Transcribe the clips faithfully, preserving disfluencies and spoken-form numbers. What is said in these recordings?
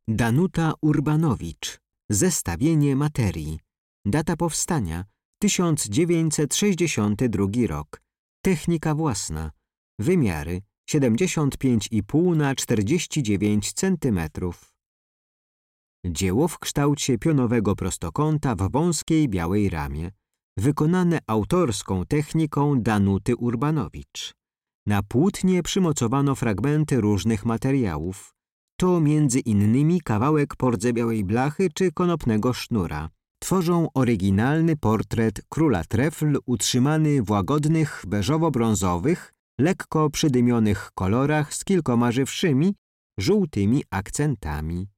Danuta Urbanowicz. Zestawienie materii. Data powstania tysiąc dziewięćset sześćdziesiąty drugi rok. Technika własna. Wymiary siedemdziesiąt pięć i pół na czterdzieści dziewięć centymetrów. Dzieło w kształcie pionowego prostokąta w wąskiej białej ramie. Wykonane autorską techniką Danuty Urbanowicz. Na płótnie przymocowano fragmenty różnych materiałów. To między innymi kawałek pordzebiałej blachy czy konopnego sznura. Tworzą oryginalny portret króla trefl utrzymany w łagodnych, beżowo-brązowych, lekko przydymionych kolorach z kilkoma żywszymi, żółtymi akcentami.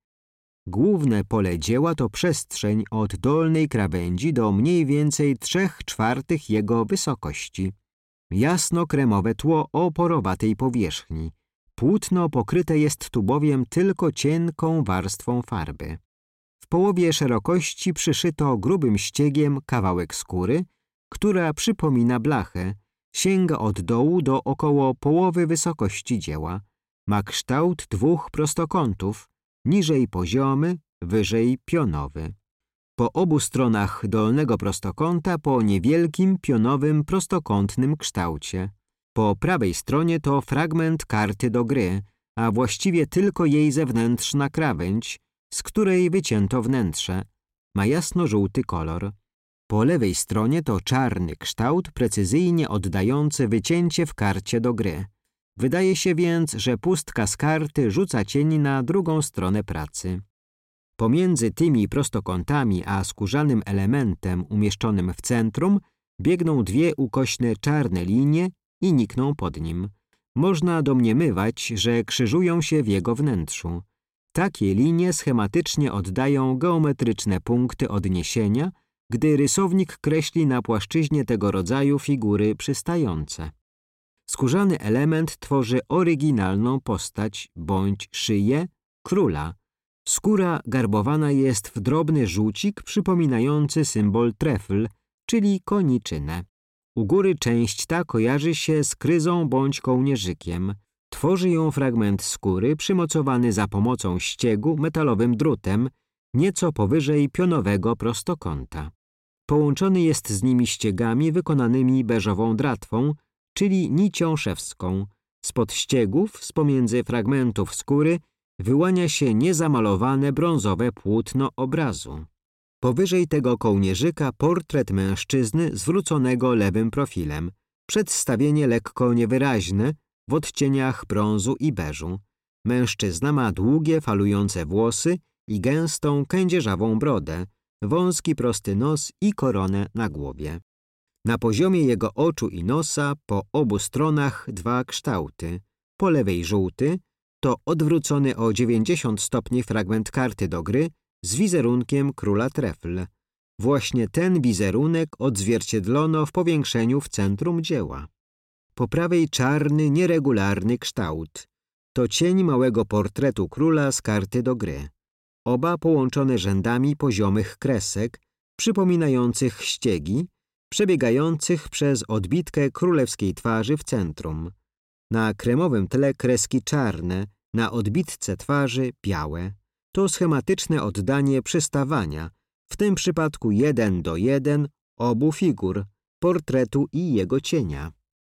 Główne pole dzieła to przestrzeń od dolnej krawędzi do mniej więcej trzech czwartych jego wysokości. Jasno-kremowe tło o porowatej powierzchni. Płótno pokryte jest tu bowiem tylko cienką warstwą farby. W połowie szerokości przyszyto grubym ściegiem kawałek skóry, która przypomina blachę, sięga od dołu do około połowy wysokości dzieła. Ma kształt dwóch prostokątów, niżej poziomy, wyżej pionowy. Po obu stronach dolnego prostokąta po niewielkim pionowym prostokątnym kształcie. Po prawej stronie to fragment karty do gry, a właściwie tylko jej zewnętrzna krawędź, z której wycięto wnętrze. Ma jasno-żółty kolor. Po lewej stronie to czarny kształt precyzyjnie oddający wycięcie w karcie do gry. Wydaje się więc, że pustka z karty rzuca cień na drugą stronę pracy. Pomiędzy tymi prostokątami a skórzanym elementem umieszczonym w centrum biegną dwie ukośne czarne linie i nikną pod nim. Można domniemywać, że krzyżują się w jego wnętrzu. Takie linie schematycznie oddają geometryczne punkty odniesienia, gdy rysownik kreśli na płaszczyźnie tego rodzaju figury przystające. Skórzany element tworzy oryginalną postać bądź szyję króla. Skóra garbowana jest w drobny żółcik przypominający symbol trefl, czyli koniczynę. U góry część ta kojarzy się z kryzą bądź kołnierzykiem. Tworzy ją fragment skóry przymocowany za pomocą ściegu metalowym drutem, nieco powyżej pionowego prostokąta. Połączony jest z nimi ściegami wykonanymi beżową dratwą, czyli nicią szewską. Spod ściegów, z pomiędzy fragmentów skóry, wyłania się niezamalowane brązowe płótno obrazu. Powyżej tego kołnierzyka portret mężczyzny zwróconego lewym profilem. Przedstawienie lekko niewyraźne, w odcieniach brązu i beżu. Mężczyzna ma długie, falujące włosy i gęstą, kędzierzawą brodę, wąski, prosty nos i koronę na głowie. Na poziomie jego oczu i nosa po obu stronach dwa kształty. Po lewej żółty to odwrócony o dziewięćdziesiąt stopni fragment karty do gry z wizerunkiem króla trefl. Właśnie ten wizerunek odzwierciedlono w powiększeniu w centrum dzieła. Po prawej czarny, nieregularny kształt. To cień małego portretu króla z karty do gry. Oba połączone rzędami poziomych kresek, przypominających ściegi, przebiegających przez odbitkę królewskiej twarzy w centrum. Na kremowym tle kreski czarne, na odbitce twarzy białe. To schematyczne oddanie przystawania, w tym przypadku jeden do jeden, obu figur, portretu i jego cienia.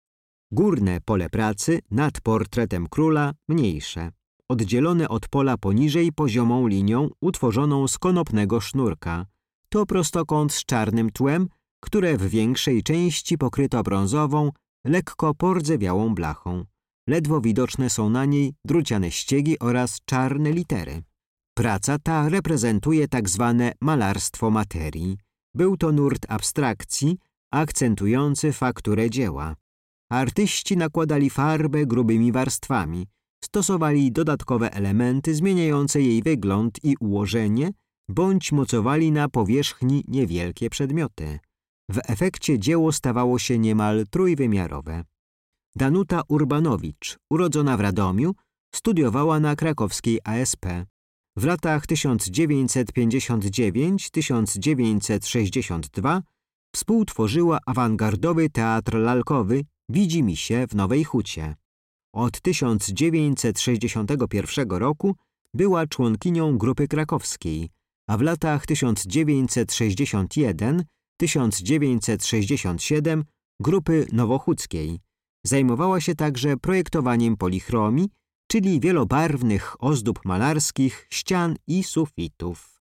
Górne pole pracy nad portretem króla mniejsze, oddzielone od pola poniżej poziomą linią utworzoną z konopnego sznurka. To prostokąt z czarnym tłem, które w większej części pokryto brązową, lekko pordzewiałą blachą. Ledwo widoczne są na niej druciane ściegi oraz czarne litery. Praca ta reprezentuje tak zwane malarstwo materii. Był to nurt abstrakcji, akcentujący fakturę dzieła. Artyści nakładali farbę grubymi warstwami, stosowali dodatkowe elementy zmieniające jej wygląd i ułożenie, bądź mocowali na powierzchni niewielkie przedmioty. W efekcie dzieło stawało się niemal trójwymiarowe. Danuta Urbanowicz, urodzona w Radomiu, studiowała na krakowskiej A S P. W latach tysiąc dziewięćset pięćdziesiąt dziewięć do tysiąc dziewięćset sześćdziesiąt dwa współtworzyła awangardowy teatr lalkowy Widzimisię w Nowej Hucie. Od tysiąc dziewięćset sześćdziesiątego pierwszego roku Była członkinią Grupy Krakowskiej, a w latach tysiąc dziewięćset sześćdziesiąt jeden do tysiąc dziewięćset sześćdziesiąt siedem Grupy Nowochódzkiej. Zajmowała się także projektowaniem polichromii, czyli wielobarwnych ozdób malarskich ścian i sufitów.